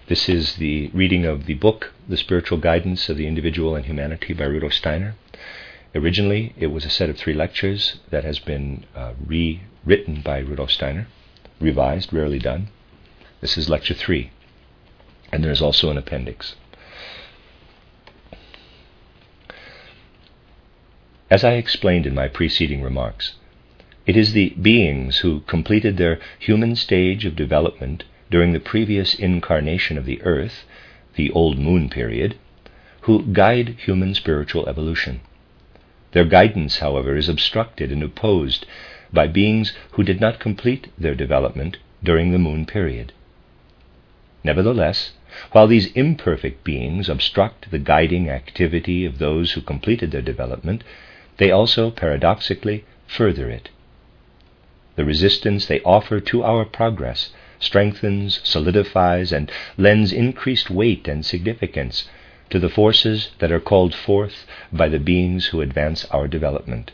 This is the reading of the book, The Spiritual Guidance of the Individual and Humanity by Rudolf Steiner. Originally, it was a set of 3 lectures that has been rewritten by Rudolf Steiner, revised, rarely done. This is lecture 3, and there is also an appendix. As I explained in my preceding remarks, it is the beings who completed their human stage of development during the previous incarnation of the earth, the old moon period, who guide human spiritual evolution. Their guidance, however, is obstructed and opposed by beings who did not complete their development during the moon period. Nevertheless, while these imperfect beings obstruct the guiding activity of those who completed their development, they also paradoxically further it. The resistance they offer to our progress strengthens, solidifies, and lends increased weight and significance to the forces that are called forth by the beings who advance our development.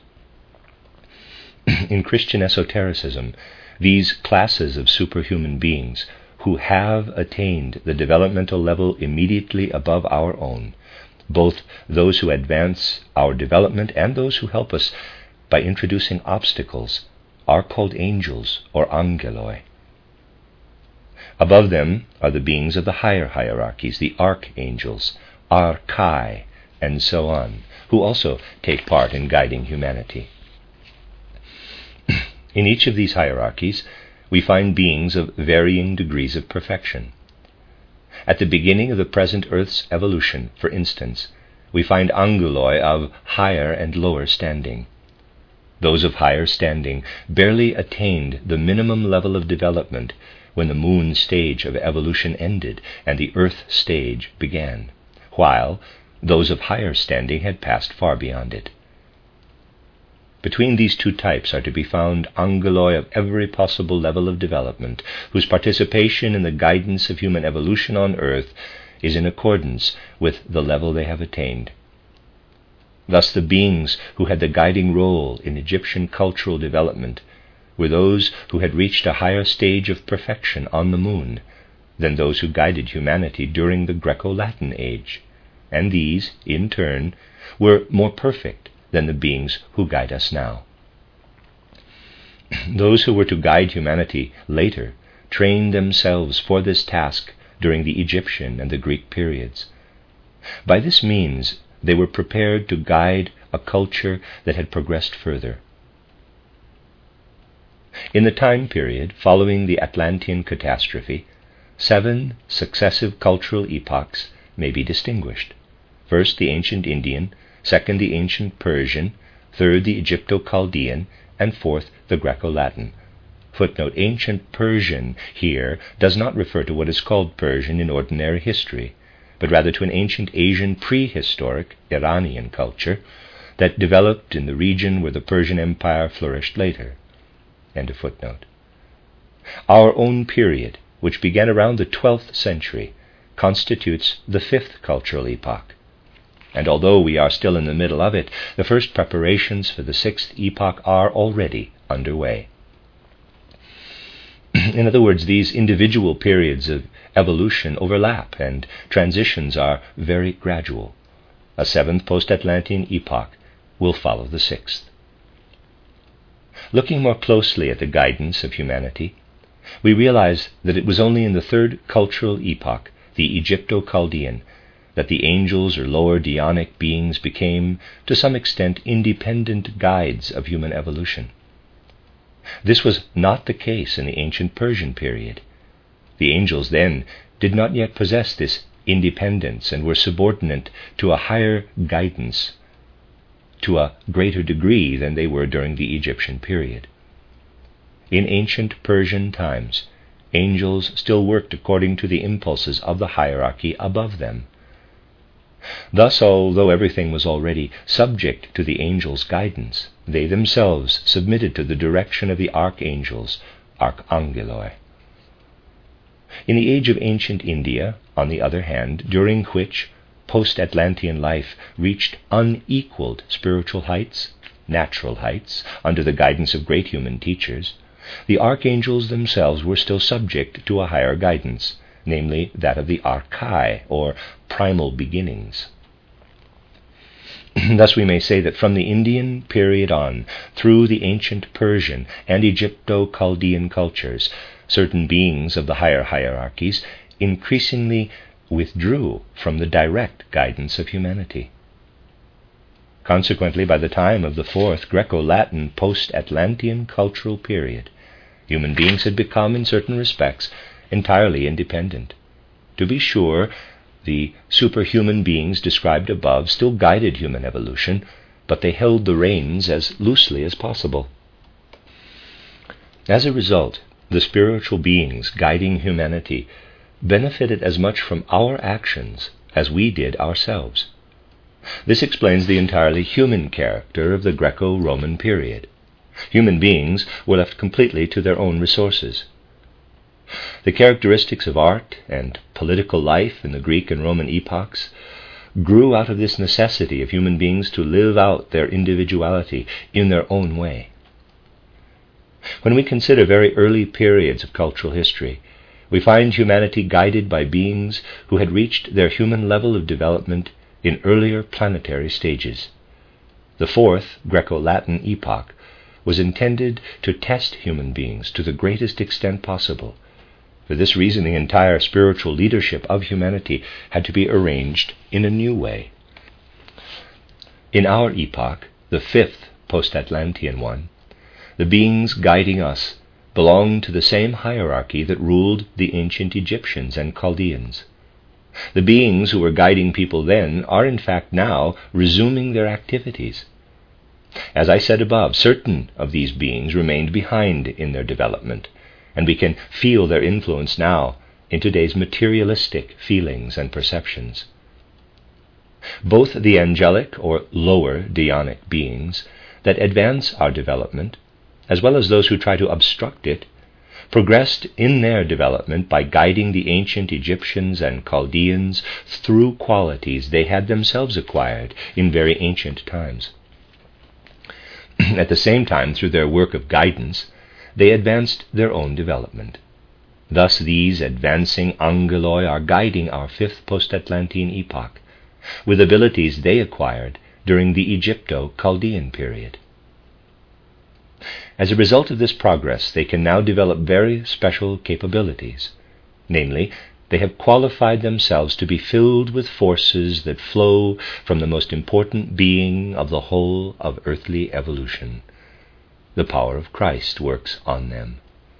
In Christian esotericism, these classes of superhuman beings who have attained the developmental level immediately above our own, both those who advance our development and those who help us by introducing obstacles, are called angels or angeloi. Above them are the beings of the higher hierarchies, the archangels, archai, and so on, who also take part in guiding humanity. In each of these hierarchies, we find beings of varying degrees of perfection. At the beginning of the present Earth's evolution, for instance, we find angeloi of higher and lower standing. Those of higher standing barely attained the minimum level of development when the moon stage of evolution ended and the earth stage began, while those of higher standing had passed far beyond it. Between these 2 types are to be found angeloi of every possible level of development, whose participation in the guidance of human evolution on earth is in accordance with the level they have attained. Thus the beings who had the guiding role in Egyptian cultural development were those who had reached a higher stage of perfection on the moon than those who guided humanity during the Greco-Latin age, and these, in turn, were more perfect than the beings who guide us now. Those who were to guide humanity later trained themselves for this task during the Egyptian and the Greek periods. By this means, they were prepared to guide a culture that had progressed further. In the time period following the Atlantean catastrophe, 7 successive cultural epochs may be distinguished. First, the ancient Indian; second, the ancient Persian; third, the Egypto-Chaldean; and fourth, the Greco-Latin. Footnote: ancient Persian here does not refer to what is called Persian in ordinary history, but rather to an ancient Asian prehistoric Iranian culture that developed in the region where the Persian Empire flourished later. End of footnote. Our own period, which began around the 12th century, constitutes the 5th cultural epoch. And although we are still in the middle of it, the first preparations for the 6th epoch are already underway. In other words, these individual periods of evolution overlap, and transitions are very gradual. A 7th post-Atlantean epoch will follow the 6th. Looking more closely at the guidance of humanity, we realize that it was only in the 3rd cultural epoch, the Egypto-Chaldean, that the angels or lower Dionic beings became, to some extent, independent guides of human evolution. This was not the case in the ancient Persian period. The angels then did not yet possess this independence and were subordinate to a higher guidance, to a greater degree than they were during the Egyptian period. In ancient Persian times, angels still worked according to the impulses of the hierarchy above them. Thus, although everything was already subject to the angels' guidance, they themselves submitted to the direction of the archangels, archangeloi. In the age of ancient India, on the other hand, during which post-Atlantean life reached unequaled spiritual heights, natural heights, under the guidance of great human teachers, the archangels themselves were still subject to a higher guidance, namely that of the Archai, or primal beginnings. Thus we may say that from the Indian period on, through the ancient Persian and Egypto-Chaldean cultures, certain beings of the higher hierarchies increasingly withdrew from the direct guidance of humanity. Consequently, by the time of the fourth Greco-Latin post-Atlantean cultural period, human beings had become, in certain respects, entirely independent. To be sure, the superhuman beings described above still guided human evolution, but they held the reins as loosely as possible. As a result, the spiritual beings guiding humanity benefited as much from our actions as we did ourselves. This explains the entirely human character of the Greco-Roman period. Human beings were left completely to their own resources. The characteristics of art and political life in the Greek and Roman epochs grew out of this necessity of human beings to live out their individuality in their own way. When we consider very early periods of cultural history, we find humanity guided by beings who had reached their human level of development in earlier planetary stages. The fourth Greco-Latin epoch was intended to test human beings to the greatest extent possible. For this reason, the entire spiritual leadership of humanity had to be arranged in a new way. In our epoch, the fifth post-Atlantean one, the beings guiding us belonged to the same hierarchy that ruled the ancient Egyptians and Chaldeans. The beings who were guiding people then are in fact now resuming their activities. As I said above, certain of these beings remained behind in their development, and we can feel their influence now in today's materialistic feelings and perceptions. Both the angelic or lower deionic beings that advance our development, as well as those who try to obstruct it, progressed in their development by guiding the ancient Egyptians and Chaldeans through qualities they had themselves acquired in very ancient times. At the same time, through their work of guidance, they advanced their own development. Thus these advancing angeloi are guiding our fifth post-Atlantean epoch, with abilities they acquired during the Egypto-Chaldean period. As a result of this progress, they can now develop very special capabilities. Namely, they have qualified themselves to be filled with forces that flow from the most important being of the whole of earthly evolution. The power of Christ works on them.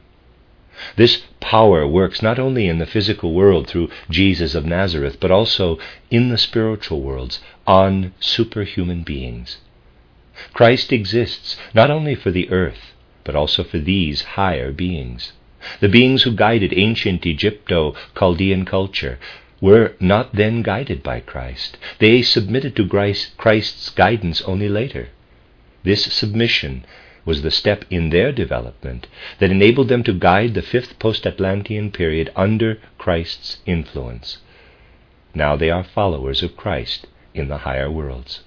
This power works not only in the physical world through Jesus of Nazareth, but also in the spiritual worlds on superhuman beings. Christ exists not only for the earth, but also for these higher beings. The beings who guided ancient Egypto-Chaldean culture were not then guided by Christ. They submitted to Christ's guidance only later. This submission was the step in their development that enabled them to guide the fifth post-Atlantean period under Christ's influence. Now they are followers of Christ in the higher worlds.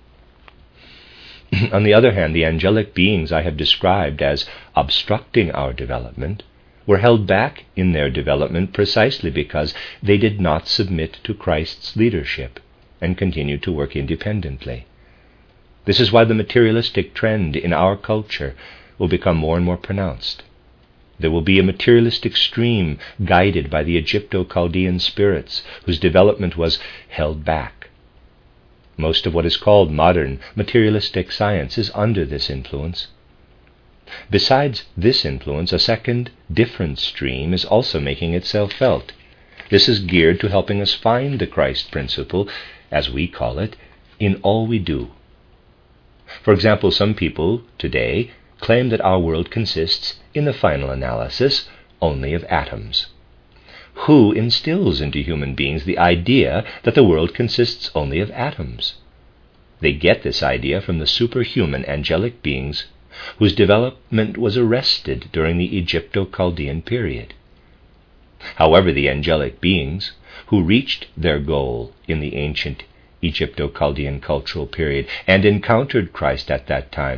On the other hand, the angelic beings I have described as obstructing our development were held back in their development precisely because they did not submit to Christ's leadership and continued to work independently. This is why the materialistic trend in our culture will become more and more pronounced. There will be a materialistic stream guided by the Egypto-Chaldean spirits whose development was held back. Most of what is called modern materialistic science is under this influence. Besides this influence, a second, different stream is also making itself felt. This is geared to helping us find the Christ principle, as we call it, in all we do. For example, some people today claim that our world consists, in the final analysis, only of atoms. Who instills into human beings the idea that the world consists only of atoms? They get this idea from the superhuman angelic beings whose development was arrested during the Egypto-Chaldean period. However, the angelic beings who reached their goal in the ancient Egypto-Chaldean cultural period and encountered Christ at that time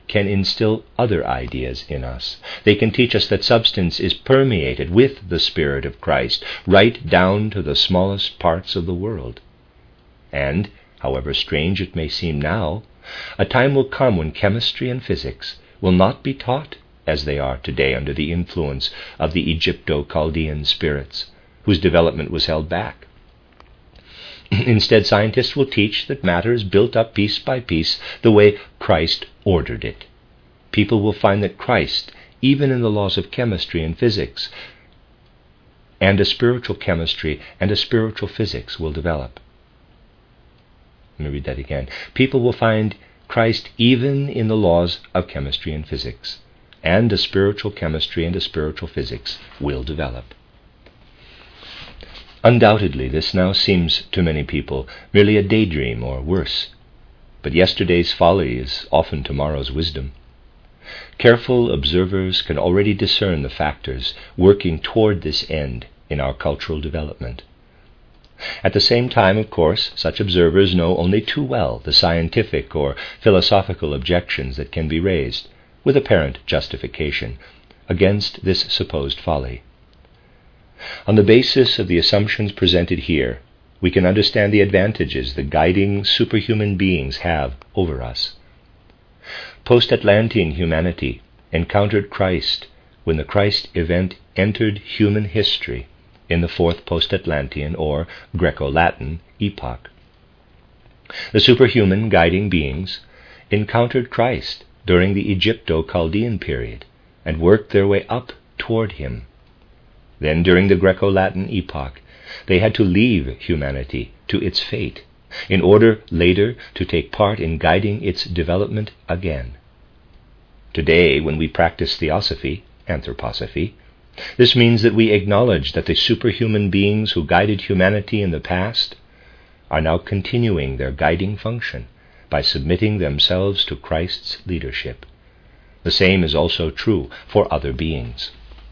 can instill other ideas in us. They can teach us that substance is permeated with the Spirit of Christ, right down to the smallest parts of the world. And, however strange it may seem now, a time will come when chemistry and physics will not be taught as they are today under the influence of the Egypto-Chaldean spirits, whose development was held back. Instead, scientists will teach that matter is built up piece by piece the way Christ ordered it. People will find that Christ, even in the laws of chemistry and physics, and a spiritual chemistry and a spiritual physics will develop. Let me read that again. People will find Christ even in the laws of chemistry and physics, and a spiritual chemistry and a spiritual physics will develop. Undoubtedly, this now seems to many people merely a daydream or worse, but yesterday's folly is often tomorrow's wisdom. Careful observers can already discern the factors working toward this end in our cultural development. At the same time, of course, such observers know only too well the scientific or philosophical objections that can be raised, with apparent justification, against this supposed folly. On the basis of the assumptions presented here, we can understand the advantages the guiding superhuman beings have over us. Post-Atlantean humanity encountered Christ when the Christ event entered human history in the fourth post-Atlantean or Greco-Latin epoch. The superhuman guiding beings encountered Christ during the Egypto-Chaldean period and worked their way up toward him. Then, during the Greco-Latin epoch, they had to leave humanity to its fate in order later to take part in guiding its development again. Today, when we practice theosophy, anthroposophy, this means that we acknowledge that the superhuman beings who guided humanity in the past are now continuing their guiding function by submitting themselves to Christ's leadership. The same is also true for other beings.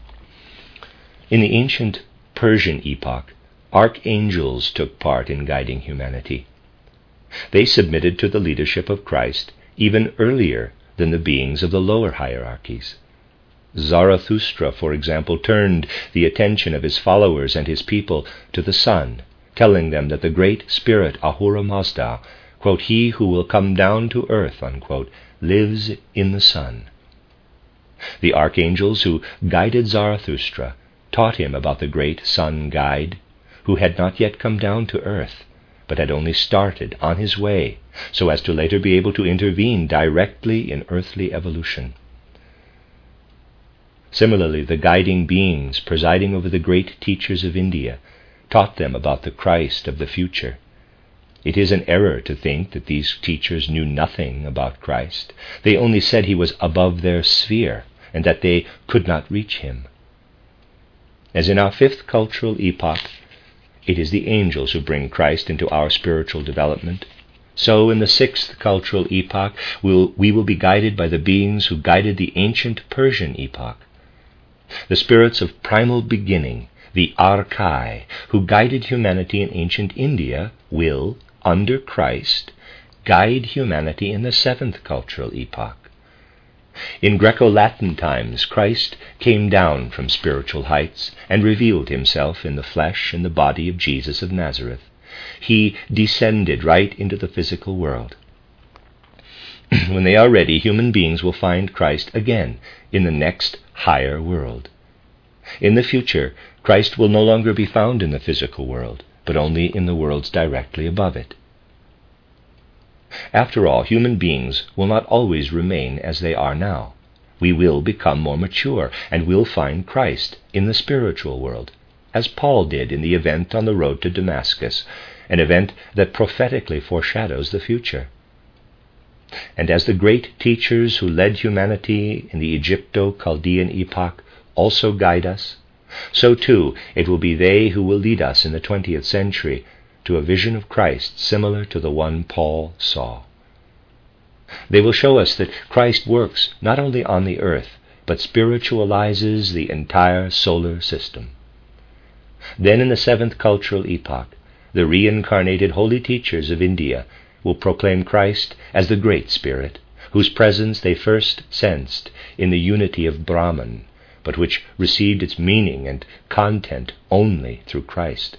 In the ancient Persian epoch, archangels took part in guiding humanity. They submitted to the leadership of Christ even earlier than the beings of the lower hierarchies. Zarathustra, for example, turned the attention of his followers and his people to the sun, telling them that the great spirit Ahura Mazda, quote, he who will come down to earth, unquote, lives in the sun. The archangels who guided Zarathustra taught him about the great sun guide, who had not yet come down to earth, but had only started on his way, so as to later be able to intervene directly in earthly evolution. Similarly, the guiding beings presiding over the great teachers of India taught them about the Christ of the future. It is an error to think that these teachers knew nothing about Christ. They only said he was above their sphere and that they could not reach him. As in our fifth cultural epoch, it is the angels who bring Christ into our spiritual development. So in the sixth cultural epoch, we will be guided by the beings who guided the ancient Persian epoch. The spirits of primal beginning, the Archai, who guided humanity in ancient India, will, under Christ, guide humanity in the seventh cultural epoch. In Greco-Latin times, Christ came down from spiritual heights and revealed himself in the flesh and the body of Jesus of Nazareth. He descended right into the physical world. When they are ready, human beings will find Christ again in the next higher world. In the future, Christ will no longer be found in the physical world, but only in the worlds directly above it. After all, human beings will not always remain as they are now. We will become more mature and will find Christ in the spiritual world, as Paul did in the event on the road to Damascus, an event that prophetically foreshadows the future. And as the great teachers who led humanity in the Egypto-Chaldean epoch also guide us, so too it will be they who will lead us in the 20th century to a vision of Christ similar to the one Paul saw. They will show us that Christ works not only on the earth, but spiritualizes the entire solar system. Then in the seventh cultural epoch, the reincarnated holy teachers of India will proclaim Christ as the Great Spirit, whose presence they first sensed in the unity of Brahman, but which received its meaning and content only through Christ.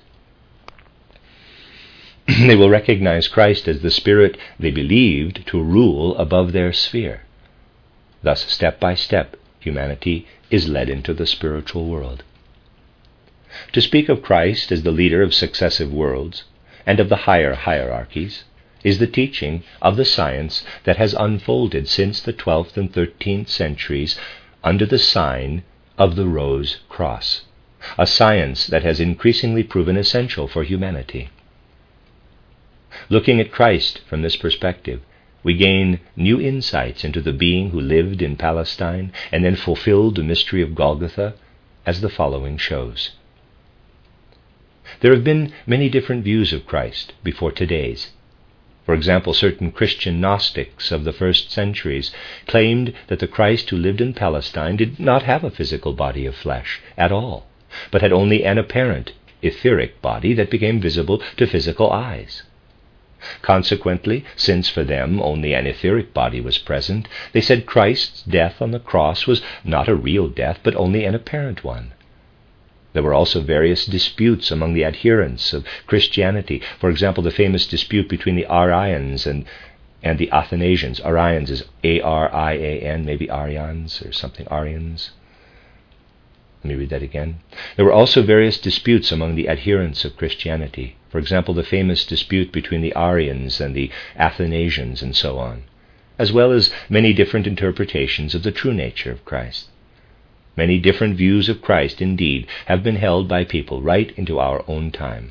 They will recognize Christ as the spirit they believed to rule above their sphere. Thus, step by step, humanity is led into the spiritual world. To speak of Christ as the leader of successive worlds and of the higher hierarchies is the teaching of the science that has unfolded since the 12th and 13th centuries under the sign of the Rose Cross, a science that has increasingly proven essential for humanity. Looking at Christ from this perspective, we gain new insights into the being who lived in Palestine and then fulfilled the mystery of Golgotha, as the following shows. There have been many different views of Christ before today's. For example, certain Christian Gnostics of the first centuries claimed that the Christ who lived in Palestine did not have a physical body of flesh at all, but had only an apparent etheric body that became visible to physical eyes. Consequently, since for them only an etheric body was present, they said Christ's death on the cross was not a real death, but only an apparent one. There were also various disputes among the adherents of Christianity. For example, the famous dispute between the Arians and the Athanasians. Arians is A-R-I-A-N, maybe Arians or something, Arians. Let me read that again. There were also various disputes among the adherents of Christianity. For example, the famous dispute between the Arians and the Athanasians and so on, as well as many different interpretations of the true nature of Christ. Many different views of Christ, indeed, have been held by people right into our own time.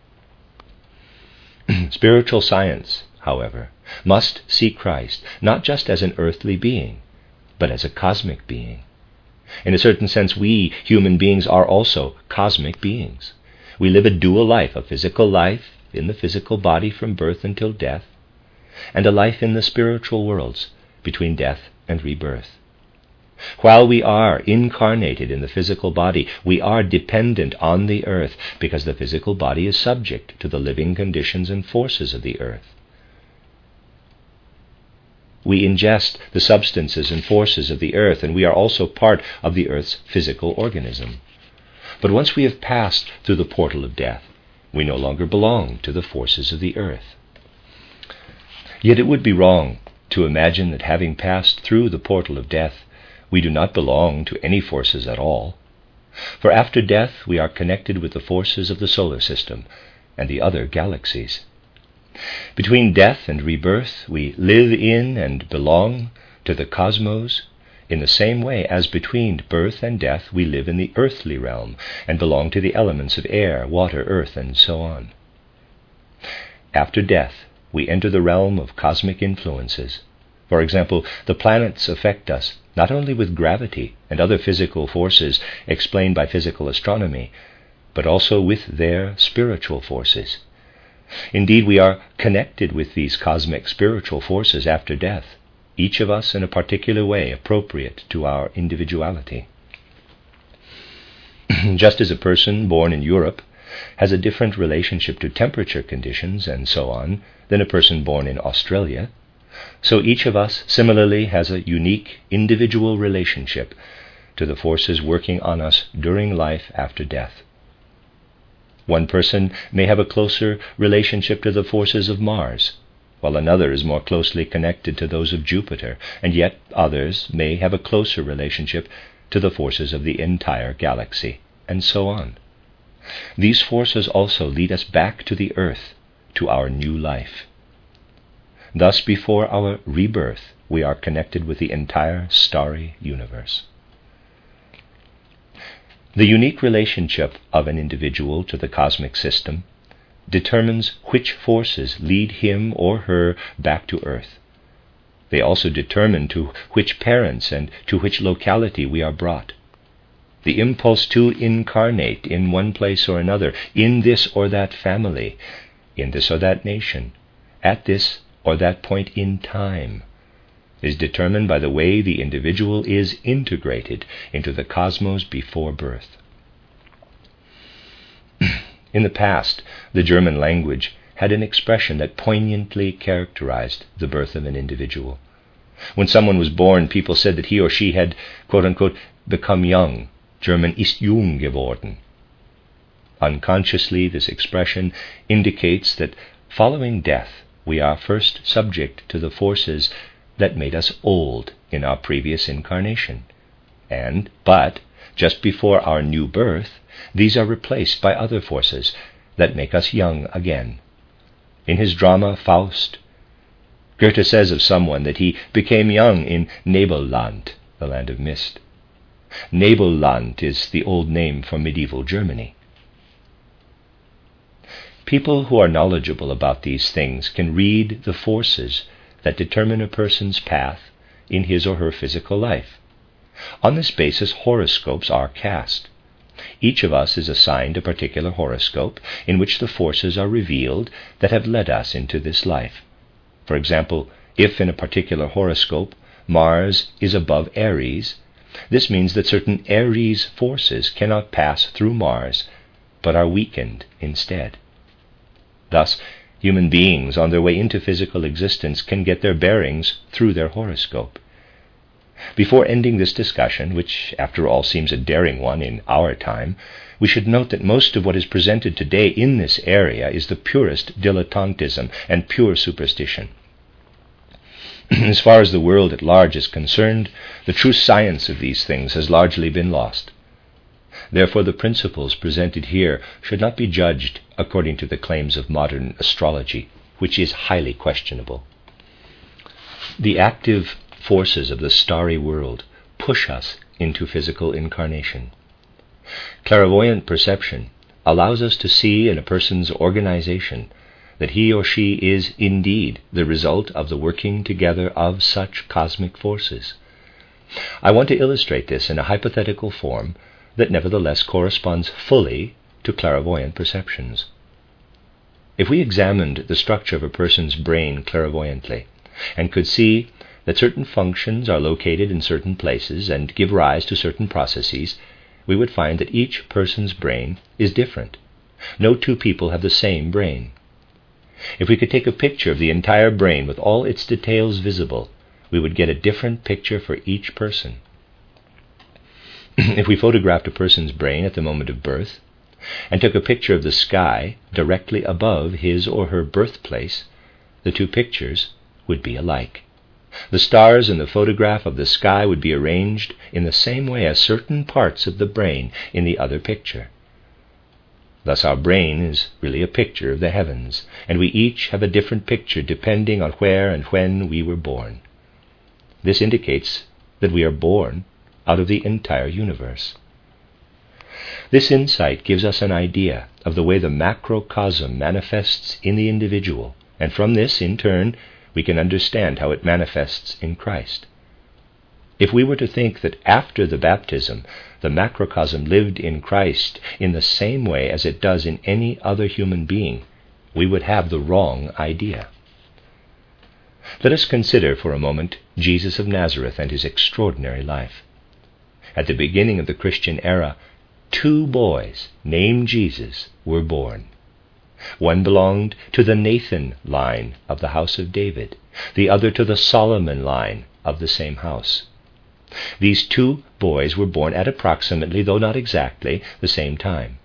Spiritual science, however, must see Christ not just as an earthly being, but as a cosmic being. In a certain sense, we human beings are also cosmic beings. We live a dual life, a physical life in the physical body from birth until death, and a life in the spiritual worlds between death and rebirth. While we are incarnated in the physical body, we are dependent on the earth because the physical body is subject to the living conditions and forces of the earth. We ingest the substances and forces of the earth, and we are also part of the earth's physical organism. But once we have passed through the portal of death, we no longer belong to the forces of the earth. Yet it would be wrong to imagine that having passed through the portal of death, we do not belong to any forces at all. For after death, we are connected with the forces of the solar system and the other galaxies. Between death and rebirth, we live in and belong to the cosmos in the same way as between birth and death we live in the earthly realm and belong to the elements of air, water, earth, and so on. After death, we enter the realm of cosmic influences. For example, the planets affect us not only with gravity and other physical forces explained by physical astronomy, but also with their spiritual forces. Indeed, we are connected with these cosmic spiritual forces after death, each of us in a particular way appropriate to our individuality. Just as a person born in Europe has a different relationship to temperature conditions and so on than a person born in Australia, so each of us similarly has a unique individual relationship to the forces working on us during life after death. One person may have a closer relationship to the forces of Mars, while another is more closely connected to those of Jupiter, and yet others may have a closer relationship to the forces of the entire galaxy, and so on. These forces also lead us back to the earth, to our new life. Thus, before our rebirth, we are connected with the entire starry universe. The unique relationship of an individual to the cosmic system determines which forces lead him or her back to earth. They also determine to which parents and to which locality we are brought. The impulse to incarnate in one place or another, in this or that family, in this or that nation, at this or that point in time, is determined by the way the individual is integrated into the cosmos before birth. In the past, the German language had an expression that poignantly characterized the birth of an individual. When someone was born, people said that he or she had, quote-unquote, become young, German ist jung geworden. Unconsciously, this expression indicates that following death, we are first subject to the forces that made us old in our previous incarnation. But just before our new birth, these are replaced by other forces that make us young again. In his drama Faust, Goethe says of someone that he became young in Nebelland, the land of mist. Nebelland is the old name for medieval Germany. People who are knowledgeable about these things can read the forces that determine a person's path in his or her physical life. On this basis, horoscopes are cast. Each of us is assigned a particular horoscope in which the forces are revealed that have led us into this life. For example, if in a particular horoscope Mars is above Aries, this means that certain Aries forces cannot pass through Mars, but are weakened instead. Thus, human beings on their way into physical existence can get their bearings through their horoscope. Before ending this discussion, which after all seems a daring one in our time, we should note that most of what is presented today in this area is the purest dilettantism and pure superstition. As far as the world at large is concerned, the true science of these things has largely been lost. Therefore, the principles presented here should not be judged according to the claims of modern astrology, which is highly questionable. The active forces of the starry world push us into physical incarnation. Clairvoyant perception allows us to see in a person's organization that he or she is indeed the result of the working together of such cosmic forces. I want to illustrate this in a hypothetical form that nevertheless corresponds fully to clairvoyant perceptions. If we examined the structure of a person's brain clairvoyantly and could see that certain functions are located in certain places and give rise to certain processes, we would find that each person's brain is different. No two people have the same brain. If we could take a picture of the entire brain with all its details visible, we would get a different picture for each person. If we photographed a person's brain at the moment of birth and took a picture of the sky directly above his or her birthplace, the two pictures would be alike. The stars in the photograph of the sky would be arranged in the same way as certain parts of the brain in the other picture. Thus our brain is really a picture of the heavens, and we each have a different picture depending on where and when we were born. This indicates that we are born out of the entire universe. This insight gives us an idea of the way the macrocosm manifests in the individual, and from this, in turn, we can understand how it manifests in Christ. If we were to think that after the baptism, the macrocosm lived in Christ in the same way as it does in any other human being, we would have the wrong idea. Let us consider for a moment Jesus of Nazareth and his extraordinary life. At the beginning of the Christian era, 2 boys named Jesus were born. One belonged to the Nathan line of the house of David, the other to the Solomon line of the same house. These 2 boys were born at approximately, though not exactly, the same time.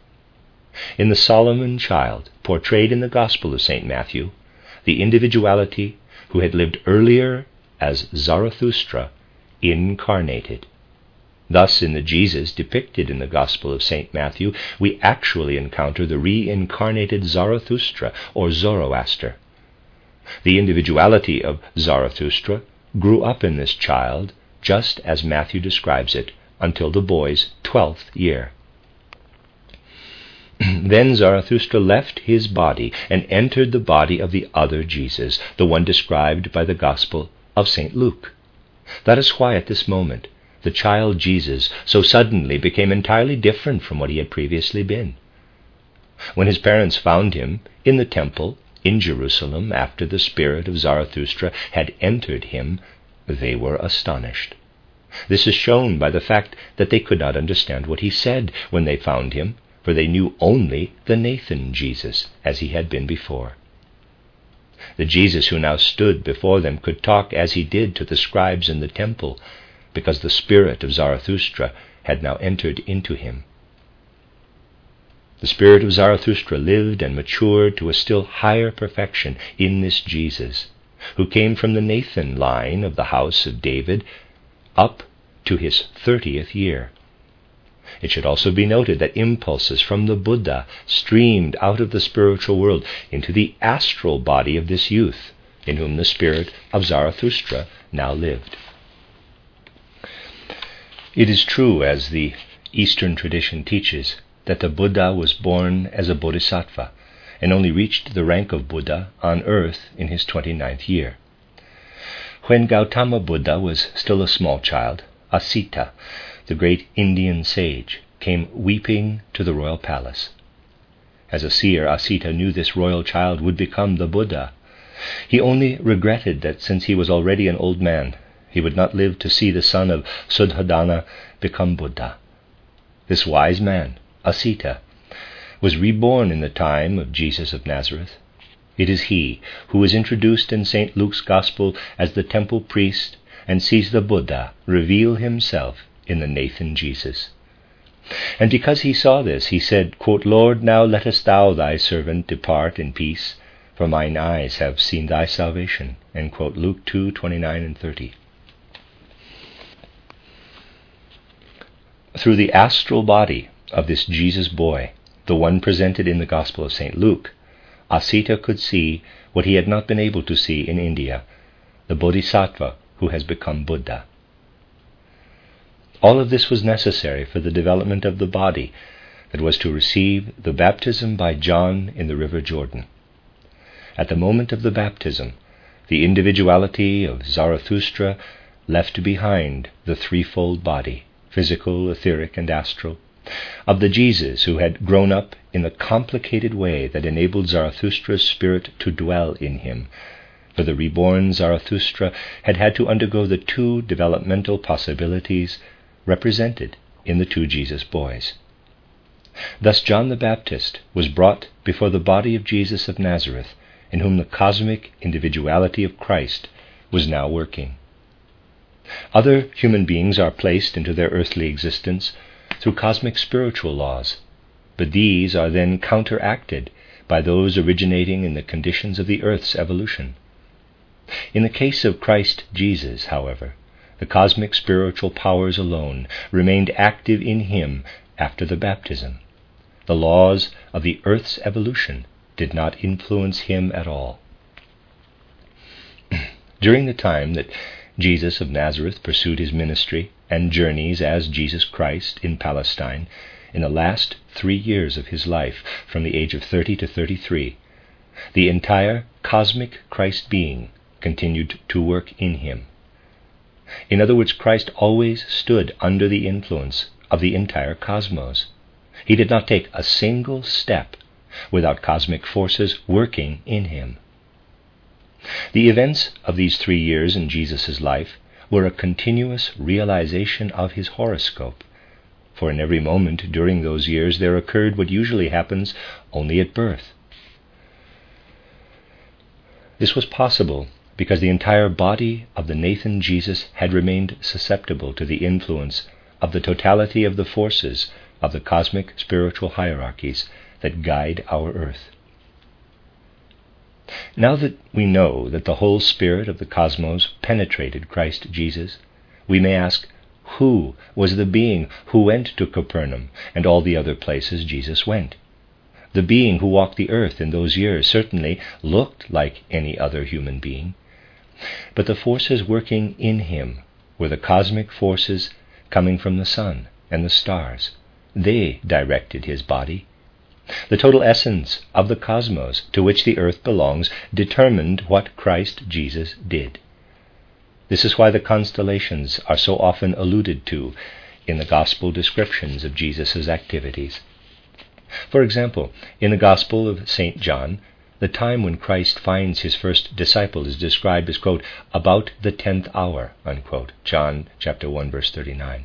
In the Solomon child, portrayed in the Gospel of St. Matthew, the individuality who had lived earlier as Zarathustra incarnated. Thus, in the Jesus depicted in the Gospel of St. Matthew, we actually encounter the reincarnated Zarathustra, or Zoroaster. The individuality of Zarathustra grew up in this child, just as Matthew describes it, until the boy's 12th year. Then Zarathustra left his body and entered the body of the other Jesus, the one described by the Gospel of St. Luke. That is why at this moment the child Jesus so suddenly became entirely different from what he had previously been. When his parents found him in the temple in Jerusalem after the spirit of Zarathustra had entered him, they were astonished. This is shown by the fact that they could not understand what he said when they found him, for they knew only the Nathan Jesus as he had been before. The Jesus who now stood before them could talk as he did to the scribes in the temple, because the spirit of Zarathustra had now entered into him. The spirit of Zarathustra lived and matured to a still higher perfection in this Jesus, who came from the Nathan line of the house of David up to his 30th year. It should also be noted that impulses from the Buddha streamed out of the spiritual world into the astral body of this youth, in whom the spirit of Zarathustra now lived. It is true, as the Eastern tradition teaches, that the Buddha was born as a bodhisattva and only reached the rank of Buddha on earth in his 29th year. When Gautama Buddha was still a small child, Asita, the great Indian sage, came weeping to the royal palace. As a seer, Asita knew this royal child would become the Buddha. He only regretted that since he was already an old man, he would not live to see the son of Suddhodana become Buddha. This wise man, Asita, was reborn in the time of Jesus of Nazareth. It is he who is introduced in St. Luke's Gospel as the temple priest and sees the Buddha reveal himself in the Nathan Jesus. And because he saw this, he said, quote, "Lord, now lettest thou thy servant depart in peace, for mine eyes have seen thy salvation." End quote. Luke 2:29 and 30. Through the astral body of this Jesus boy, the one presented in the Gospel of St. Luke, Asita could see what he had not been able to see in India, the Bodhisattva who has become Buddha. All of this was necessary for the development of the body that was to receive the baptism by John in the river Jordan. At the moment of the baptism, the individuality of Zarathustra left behind the threefold body, physical, etheric, and astral, of the Jesus who had grown up in the complicated way that enabled Zarathustra's spirit to dwell in him. For the reborn Zarathustra had had to undergo the two developmental possibilities represented in the two Jesus boys. Thus John the Baptist was brought before the body of Jesus of Nazareth, in whom the cosmic individuality of Christ was now working. Other human beings are placed into their earthly existence through cosmic spiritual laws, but these are then counteracted by those originating in the conditions of the earth's evolution. In the case of Christ Jesus, however, the cosmic spiritual powers alone remained active in him after the baptism. The laws of the earth's evolution did not influence him at all. During the time that Jesus of Nazareth pursued his ministry and journeys as Jesus Christ in Palestine, in the last 3 years of his life, from the age of 30 to 33, the entire cosmic Christ being continued to work in him. In other words, Christ always stood under the influence of the entire cosmos. He did not take a single step without cosmic forces working in him. The events of these 3 years in Jesus' life were a continuous realization of his horoscope, for in every moment during those years there occurred what usually happens only at birth. This was possible because the entire body of the Nathan Jesus had remained susceptible to the influence of the totality of the forces of the cosmic spiritual hierarchies that guide our earth. Now that we know that the whole spirit of the cosmos penetrated Christ Jesus, we may ask, who was the being who went to Capernaum and all the other places Jesus went? The being who walked the earth in those years certainly looked like any other human being, but the forces working in him were the cosmic forces coming from the sun and the stars. They directed his body. The total essence of the cosmos to which the earth belongs determined what Christ Jesus did. This is why the constellations are so often alluded to in the gospel descriptions of Jesus' activities. For example, in the Gospel of St. John, the time when Christ finds his first disciple is described as, quote, about the 10th hour, unquote. John chapter 1, verse 39.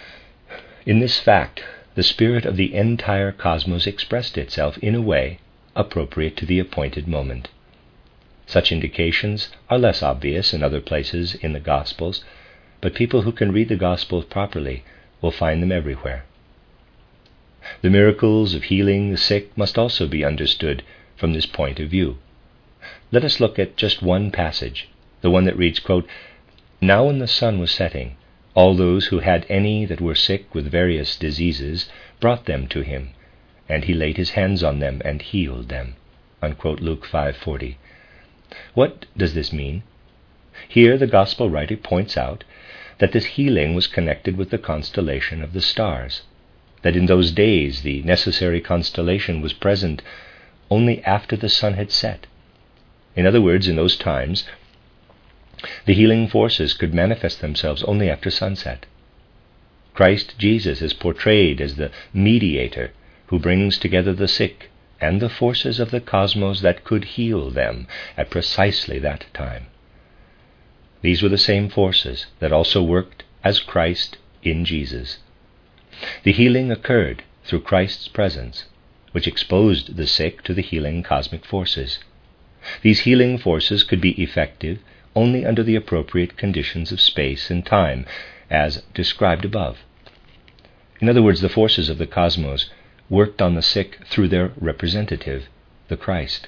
In this fact, the spirit of the entire cosmos expressed itself in a way appropriate to the appointed moment. Such indications are less obvious in other places in the Gospels, but people who can read the Gospels properly will find them everywhere. The miracles of healing the sick must also be understood from this point of view. Let us look at just one passage, the one that reads, quote, "Now when the sun was setting, all those who had any that were sick with various diseases brought them to him, and he laid his hands on them and healed them." Unquote, Luke 5:40. What does this mean? Here the Gospel writer points out that this healing was connected with the constellation of the stars, that in those days the necessary constellation was present only after the sun had set. In other words, in those times, the healing forces could manifest themselves only after sunset. Christ Jesus is portrayed as the mediator who brings together the sick and the forces of the cosmos that could heal them at precisely that time. These were the same forces that also worked as Christ in Jesus. The healing occurred through Christ's presence, which exposed the sick to the healing cosmic forces. These healing forces could be effective only under the appropriate conditions of space and time, as described above. In other words, the forces of the cosmos worked on the sick through their representative, the Christ.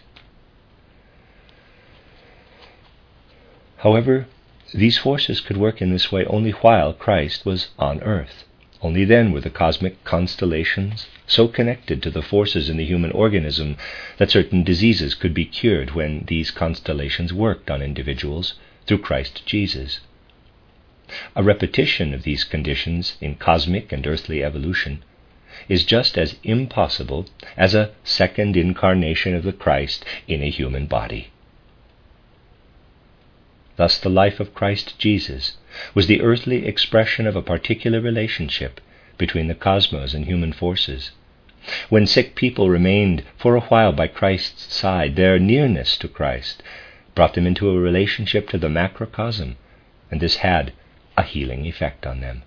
However, these forces could work in this way only while Christ was on earth. Only then were the cosmic constellations so connected to the forces in the human organism that certain diseases could be cured when these constellations worked on individuals through Christ Jesus. A repetition of these conditions in cosmic and earthly evolution is just as impossible as a second incarnation of the Christ in a human body. Thus the life of Christ Jesus was the earthly expression of a particular relationship between the cosmos and human forces. When sick people remained for a while by Christ's side, their nearness to Christ brought them into a relationship to the macrocosm, and this had a healing effect on them.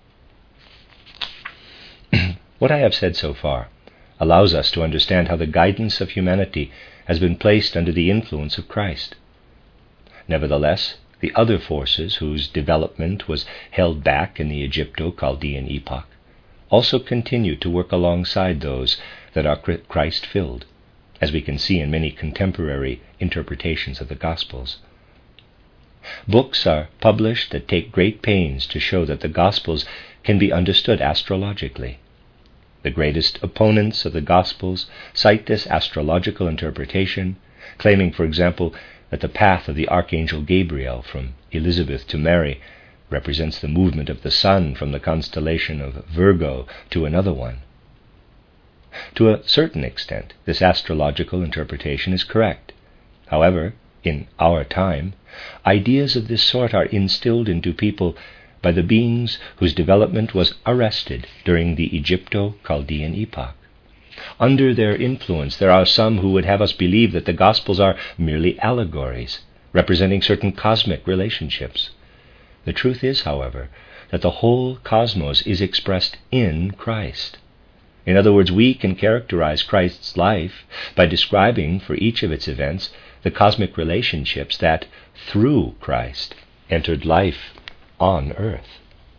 What I have said so far allows us to understand how the guidance of humanity has been placed under the influence of Christ. Nevertheless, the other forces whose development was held back in the Egypto-Chaldean epoch also continue to work alongside those that are Christ-filled, as we can see in many contemporary interpretations of the Gospels. Books are published that take great pains to show that the Gospels can be understood astrologically. The greatest opponents of the Gospels cite this astrological interpretation, claiming, for example, that the path of the Archangel Gabriel from Elizabeth to Mary represents the movement of the sun from the constellation of Virgo to another one. To a certain extent, this astrological interpretation is correct. However, in our time, ideas of this sort are instilled into people by the beings whose development was arrested during the Egypto-Chaldean epoch. Under their influence, there are some who would have us believe that the Gospels are merely allegories, representing certain cosmic relationships. The truth is, however, that the whole cosmos is expressed in Christ. In other words, we can characterize Christ's life by describing for each of its events the cosmic relationships that, through Christ, entered life on earth.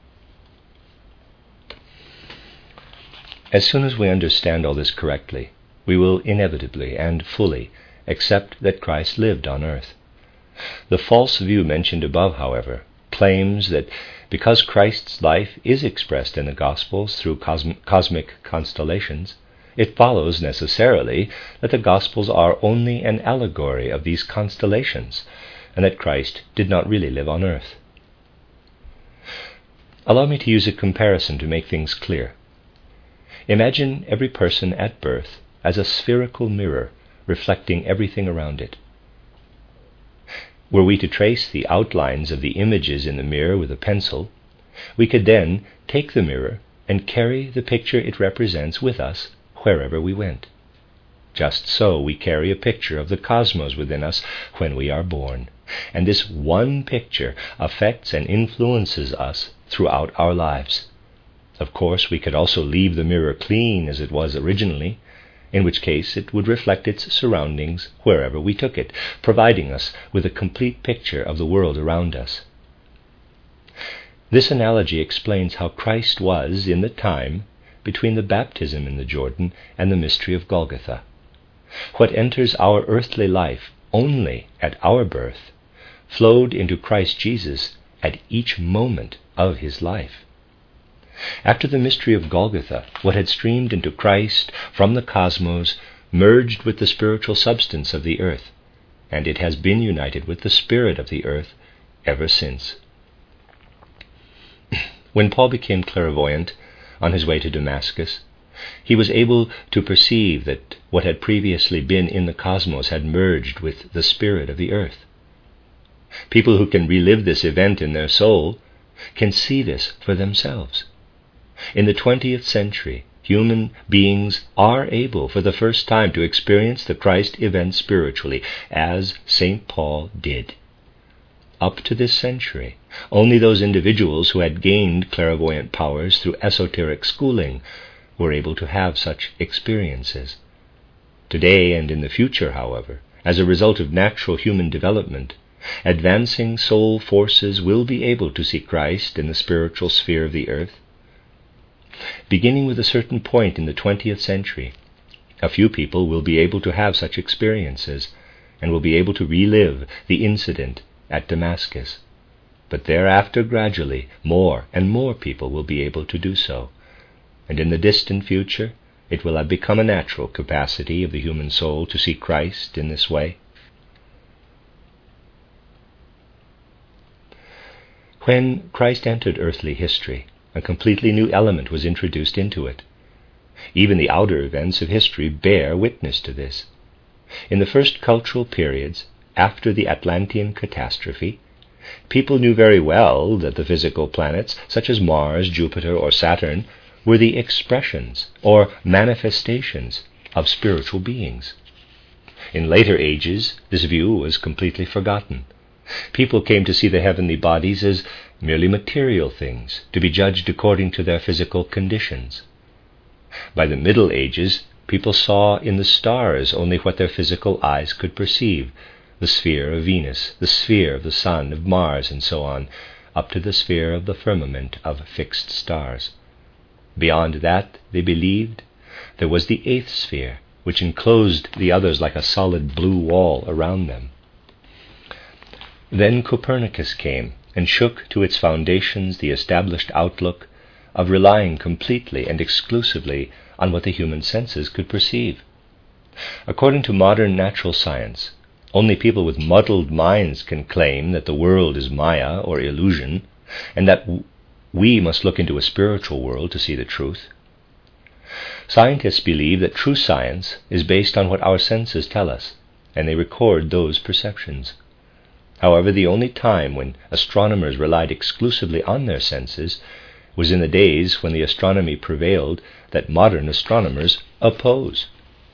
As soon as we understand all this correctly, we will inevitably and fully accept that Christ lived on earth. The false view mentioned above, however, claims that because Christ's life is expressed in the Gospels through cosmic constellations, it follows necessarily that the Gospels are only an allegory of these constellations, and that Christ did not really live on earth. Allow me to use a comparison to make things clear. Imagine every person at birth as a spherical mirror reflecting everything around it. Were we to trace the outlines of the images in the mirror with a pencil, we could then take the mirror and carry the picture it represents with us wherever we went. Just so we carry a picture of the cosmos within us when we are born, and this one picture affects and influences us throughout our lives. Of course, we could also leave the mirror clean as it was originally, in which case it would reflect its surroundings wherever we took it, providing us with a complete picture of the world around us. This analogy explains how Christ was in the time between the baptism in the Jordan and the mystery of Golgotha. What enters our earthly life only at our birth flowed into Christ Jesus at each moment of his life. After the mystery of Golgotha, what had streamed into Christ from the cosmos merged with the spiritual substance of the earth, and it has been united with the spirit of the earth ever since. When Paul became clairvoyant on his way to Damascus, he was able to perceive that what had previously been in the cosmos had merged with the spirit of the earth. People who can relive this event in their soul can see this for themselves. In the 20th century, human beings are able for the first time to experience the Christ event spiritually, as St. Paul did. Up to this century, only those individuals who had gained clairvoyant powers through esoteric schooling were able to have such experiences. Today and in the future, however, as a result of natural human development, advancing soul forces will be able to see Christ in the spiritual sphere of the earth. Beginning with a certain point in the 20th century, a few people will be able to have such experiences and will be able to relive the incident at Damascus. But thereafter, gradually, more and more people will be able to do so. And in the distant future, it will have become a natural capacity of the human soul to see Christ in this way. When Christ entered earthly history, a completely new element was introduced into it. Even the outer events of history bear witness to this. In the first cultural periods, after the Atlantean catastrophe, people knew very well that the physical planets, such as Mars, Jupiter, or Saturn, were the expressions or manifestations of spiritual beings. In later ages, this view was completely forgotten. People came to see the heavenly bodies as merely material things, to be judged according to their physical conditions. By the Middle Ages, people saw in the stars only what their physical eyes could perceive, the sphere of Venus, the sphere of the Sun, of Mars, and so on, up to the sphere of the firmament of fixed stars. Beyond that, they believed, there was the eighth sphere, which enclosed the others like a solid blue wall around them. Then Copernicus came and shook to its foundations the established outlook of relying completely and exclusively on what the human senses could perceive. According to modern natural science, only people with muddled minds can claim that the world is Maya or illusion, and that we must look into a spiritual world to see the truth. Scientists believe that true science is based on what our senses tell us, and they record those perceptions. However, the only time when astronomers relied exclusively on their senses was in the days when the astronomy prevailed that modern astronomers oppose.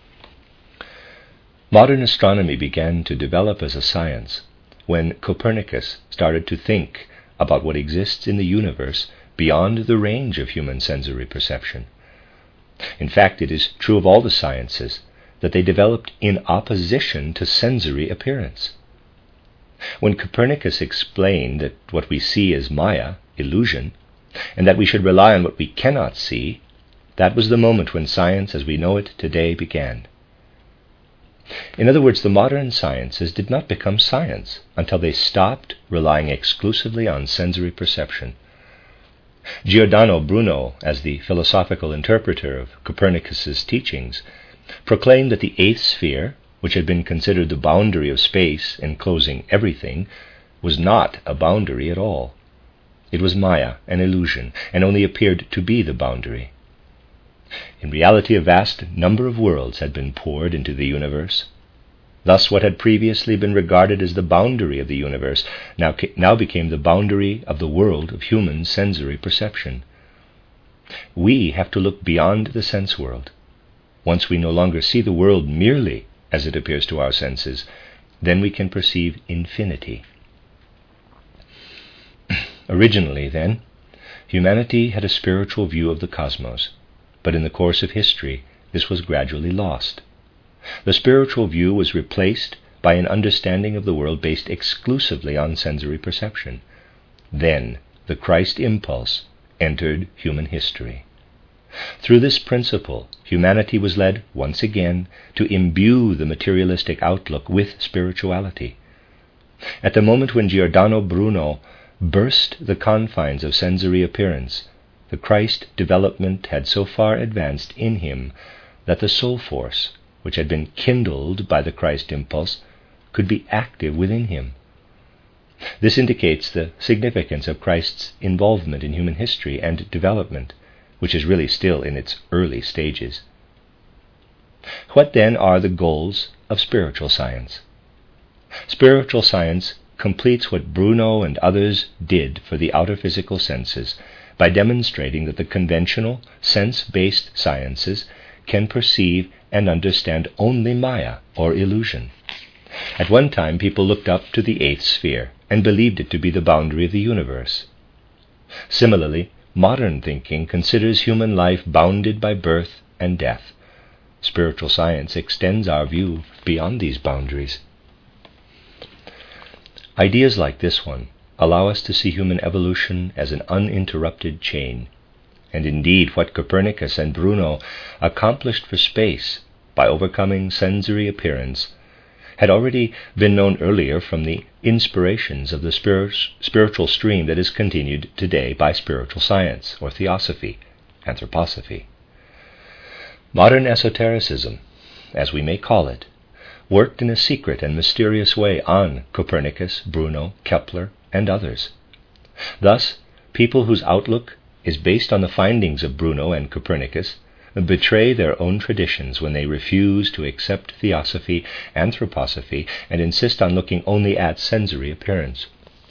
Modern astronomy began to develop as a science when Copernicus started to think about what exists in the universe beyond the range of human sensory perception. In fact, it is true of all the sciences that they developed in opposition to sensory appearance. When Copernicus explained that what we see is Maya, illusion, and that we should rely on what we cannot see, that was the moment when science as we know it today began. In other words, the modern sciences did not become science until they stopped relying exclusively on sensory perception. Giordano Bruno, as the philosophical interpreter of Copernicus's teachings, proclaimed that the eighth sphere, which had been considered the boundary of space enclosing everything, was not a boundary at all. It was Maya, an illusion, and only appeared to be the boundary. In reality, a vast number of worlds had been poured into the universe. Thus, what had previously been regarded as the boundary of the universe now became the boundary of the world of human sensory perception. We have to look beyond the sense world. Once we no longer see the world merely as it appears to our senses, then we can perceive infinity. Originally, then, humanity had a spiritual view of the cosmos, but in the course of history, this was gradually lost. The spiritual view was replaced by an understanding of the world based exclusively on sensory perception. Then the Christ impulse entered human history. Through this principle, humanity was led once again to imbue the materialistic outlook with spirituality. At the moment when Giordano Bruno burst the confines of sensory appearance, the Christ development had so far advanced in him that the soul force, which had been kindled by the Christ impulse, could be active within him. This indicates the significance of Christ's involvement in human history and development, which is really still in its early stages. What then are the goals of spiritual science? Spiritual science completes what Bruno and others did for the outer physical senses by demonstrating that the conventional, sense-based sciences can perceive and understand only Maya, or illusion. At one time, people looked up to the eighth sphere and believed it to be the boundary of the universe. Similarly, modern thinking considers human life bounded by birth and death. Spiritual science extends our view beyond these boundaries. Ideas like this one allow us to see human evolution as an uninterrupted chain. And indeed, what Copernicus and Bruno accomplished for space by overcoming sensory appearance had already been known earlier from the inspirations of the spiritual stream that is continued today by spiritual science, or theosophy, anthroposophy. Modern esotericism, as we may call it, worked in a secret and mysterious way on Copernicus, Bruno, Kepler, and others. Thus, people whose outlook is based on the findings of Bruno and Copernicus betray their own traditions when they refuse to accept theosophy, anthroposophy, and insist on looking only at sensory appearance.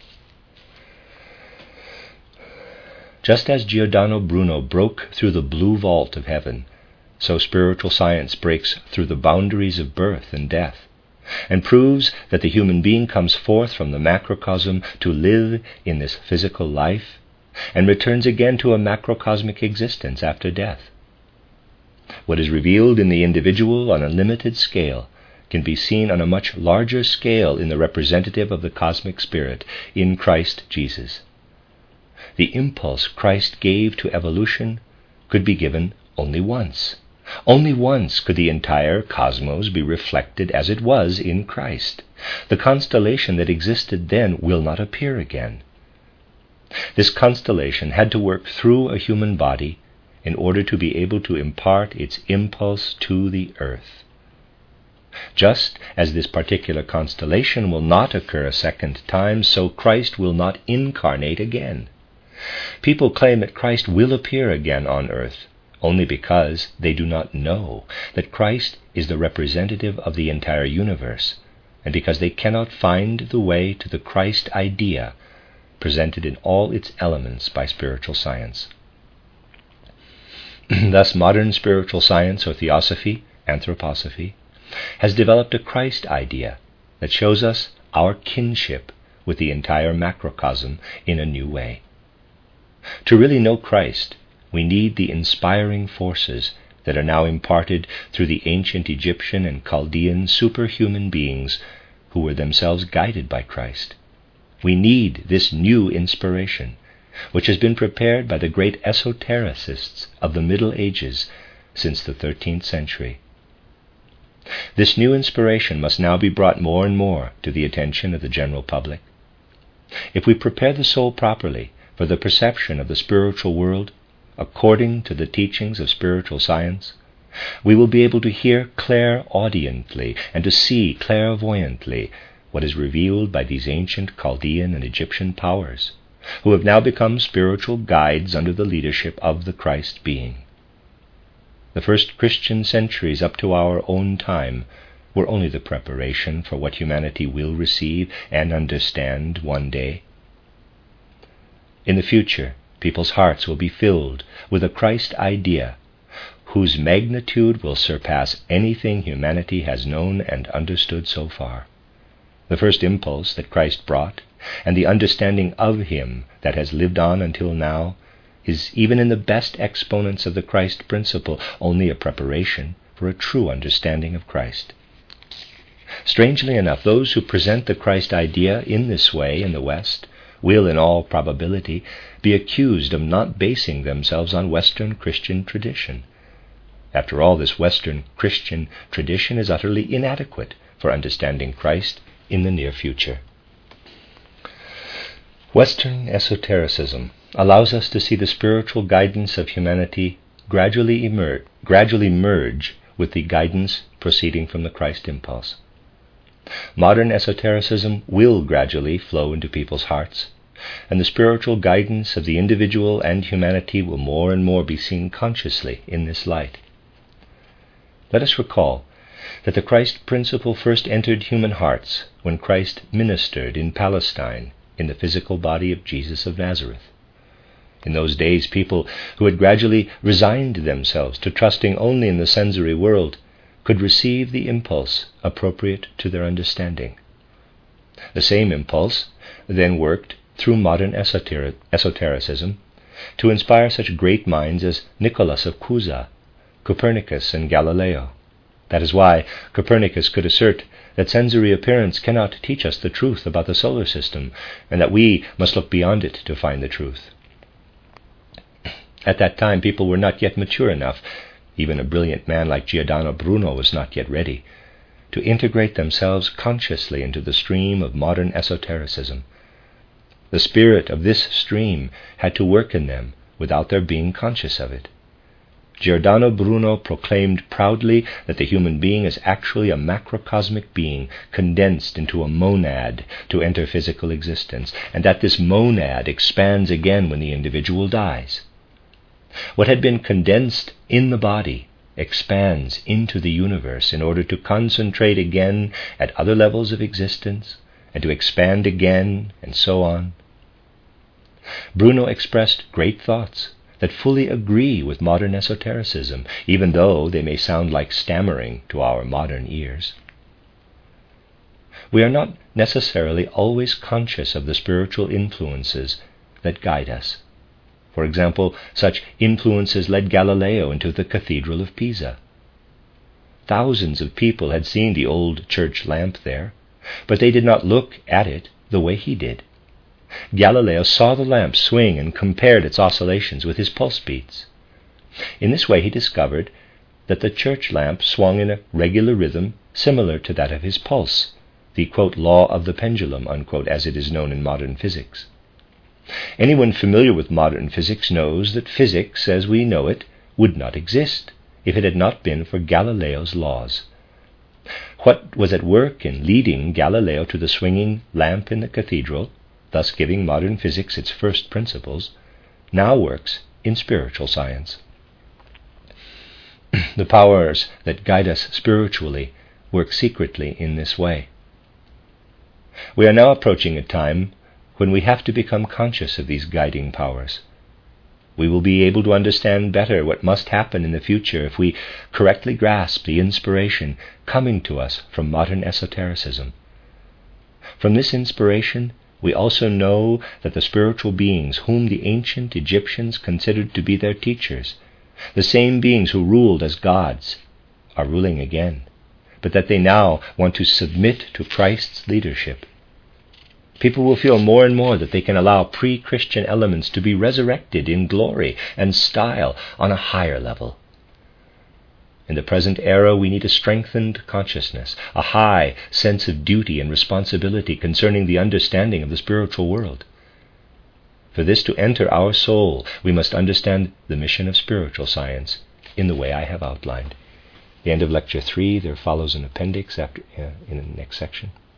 Just as Giordano Bruno broke through the blue vault of heaven, so spiritual science breaks through the boundaries of birth and death, and proves that the human being comes forth from the macrocosm to live in this physical life, and returns again to a macrocosmic existence after death. What is revealed in the individual on a limited scale can be seen on a much larger scale in the representative of the cosmic spirit, in Christ Jesus. The impulse Christ gave to evolution could be given only once. Only once could the entire cosmos be reflected as it was in Christ. The constellation that existed then will not appear again. This constellation had to work through a human body in order to be able to impart its impulse to the earth. Just as this particular constellation will not occur a second time, so Christ will not incarnate again. People claim that Christ will appear again on earth only because they do not know that Christ is the representative of the entire universe, and because they cannot find the way to the Christ idea presented in all its elements by spiritual science. Thus, modern spiritual science, or theosophy, anthroposophy, has developed a Christ idea that shows us our kinship with the entire macrocosm in a new way. To really know Christ, we need the inspiring forces that are now imparted through the ancient Egyptian and Chaldean superhuman beings who were themselves guided by Christ. We need this new inspiration, which has been prepared by the great esotericists of the Middle Ages since the 13th century. This new inspiration must now be brought more and more to the attention of the general public. If we prepare the soul properly for the perception of the spiritual world, according to the teachings of spiritual science, we will be able to hear clairaudiently and to see clairvoyantly what is revealed by these ancient Chaldean and Egyptian powers, who have now become spiritual guides under the leadership of the Christ being. The first Christian centuries up to our own time were only the preparation for what humanity will receive and understand one day. In the future, people's hearts will be filled with a Christ idea whose magnitude will surpass anything humanity has known and understood so far. The first impulse that Christ brought, and the understanding of him that has lived on until now, is, even in the best exponents of the Christ principle, only a preparation for a true understanding of Christ. Strangely enough, those who present the Christ idea in this way in the West will, in all probability, be accused of not basing themselves on Western Christian tradition. After all, this Western Christian tradition is utterly inadequate for understanding Christ in the near future. Western esotericism allows us to see the spiritual guidance of humanity gradually merge with the guidance proceeding from the Christ impulse. Modern esotericism will gradually flow into people's hearts, and the spiritual guidance of the individual and humanity will more and more be seen consciously in this light. Let us recall that the Christ principle first entered human hearts when Christ ministered in Palestine in the physical body of Jesus of Nazareth. In those days, people who had gradually resigned themselves to trusting only in the sensory world could receive the impulse appropriate to their understanding. The same impulse then worked through modern esotericism to inspire such great minds as Nicholas of Cusa, Copernicus, and Galileo. That is why Copernicus could assert that sensory appearance cannot teach us the truth about the solar system, and that we must look beyond it to find the truth. At that time, people were not yet mature enough, even a brilliant man like Giordano Bruno was not yet ready, to integrate themselves consciously into the stream of modern esotericism. The spirit of this stream had to work in them without their being conscious of it. Giordano Bruno proclaimed proudly that the human being is actually a macrocosmic being condensed into a monad to enter physical existence, and that this monad expands again when the individual dies. What had been condensed in the body expands into the universe in order to concentrate again at other levels of existence and to expand again, and so on. Bruno expressed great thoughts that fully agree with modern esotericism, even though they may sound like stammering to our modern ears. We are not necessarily always conscious of the spiritual influences that guide us. For example, such influences led Galileo into the Cathedral of Pisa. Thousands of people had seen the old church lamp there, but they did not look at it the way he did. Galileo saw the lamp swing and compared its oscillations with his pulse beats. In this way he discovered that the church lamp swung in a regular rhythm similar to that of his pulse, the, quote, law of the pendulum, unquote, as it is known in modern physics. Anyone familiar with modern physics knows that physics, as we know it, would not exist if it had not been for Galileo's laws. What was at work in leading Galileo to the swinging lamp in the cathedral, thus giving modern physics its first principles, now works in spiritual science. The powers that guide us spiritually work secretly in this way. We are now approaching a time when we have to become conscious of these guiding powers. We will be able to understand better what must happen in the future if we correctly grasp the inspiration coming to us from modern esotericism. From this inspiration, we also know that the spiritual beings whom the ancient Egyptians considered to be their teachers, the same beings who ruled as gods, are ruling again, but that they now want to submit to Christ's leadership. People will feel more and more that they can allow pre-Christian elements to be resurrected in glory and style on a higher level. In the present era, we need a strengthened consciousness, a high sense of duty and responsibility concerning the understanding of the spiritual world. For this to enter our soul, we must understand the mission of spiritual science in the way I have outlined. The end of Lecture 3, there follows an appendix in the next section.